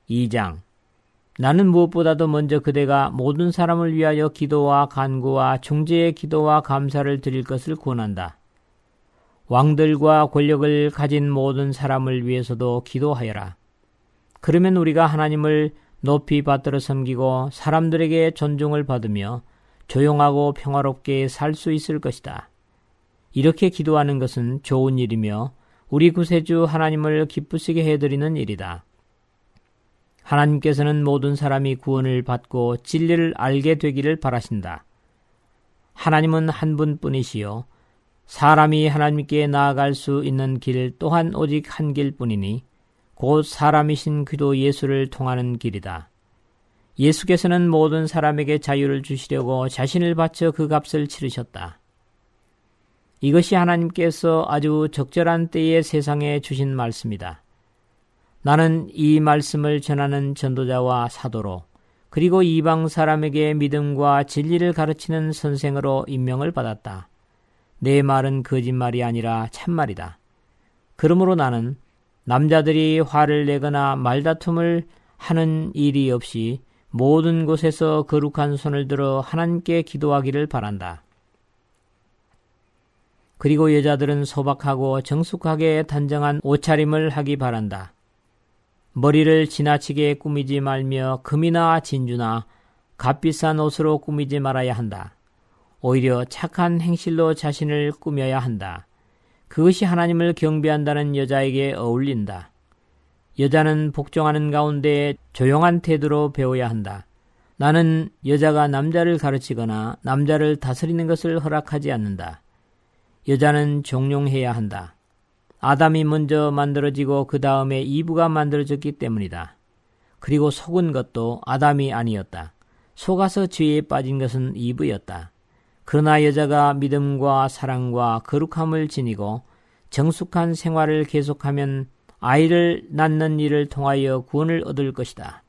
2장. 나는 무엇보다도 먼저 그대가 모든 사람을 위하여 기도와 간구와 중재의 기도와 감사를 드릴 것을 권한다. 왕들과 권력을 가진 모든 사람을 위해서도 기도하여라. 그러면 우리가 하나님을 높이 받들어 섬기고 사람들에게 존중을 받으며 조용하고 평화롭게 살 수 있을 것이다. 이렇게 기도하는 것은 좋은 일이며 우리 구세주 하나님을 기쁘시게 해드리는 일이다. 하나님께서는 모든 사람이 구원을 받고 진리를 알게 되기를 바라신다. 하나님은 한 분뿐이시요 사람이 하나님께 나아갈 수 있는 길 또한 오직 한 길뿐이니 곧 사람이신 그리스도 예수를 통하는 길이다. 예수께서는 모든 사람에게 자유를 주시려고 자신을 바쳐 그 값을 치르셨다. 이것이 하나님께서 아주 적절한 때에 세상에 주신 말씀이다. 나는 이 말씀을 전하는 전도자와 사도로 그리고 이방 사람에게 믿음과 진리를 가르치는 선생으로 임명을 받았다. 내 말은 거짓말이 아니라 참말이다. 그러므로 나는 남자들이 화를 내거나 말다툼을 하는 일이 없이 모든 곳에서 거룩한 손을 들어 하나님께 기도하기를 바란다. 그리고 여자들은 소박하고 정숙하게 단정한 옷차림을 하기 바란다. 머리를 지나치게 꾸미지 말며 금이나 진주나 값비싼 옷으로 꾸미지 말아야 한다. 오히려 착한 행실로 자신을 꾸며야 한다. 그것이 하나님을 경배한다는 여자에게 어울린다. 여자는 복종하는 가운데 조용한 태도로 배워야 한다. 나는 여자가 남자를 가르치거나 남자를 다스리는 것을 허락하지 않는다. 여자는 종용해야 한다. 아담이 먼저 만들어지고 그 다음에 이브가 만들어졌기 때문이다. 그리고 속은 것도 아담이 아니었다. 속아서 죄에 빠진 것은 이브였다. 그러나 여자가 믿음과 사랑과 거룩함을 지니고 정숙한 생활을 계속하면 아이를 낳는 일을 통하여 구원을 얻을 것이다.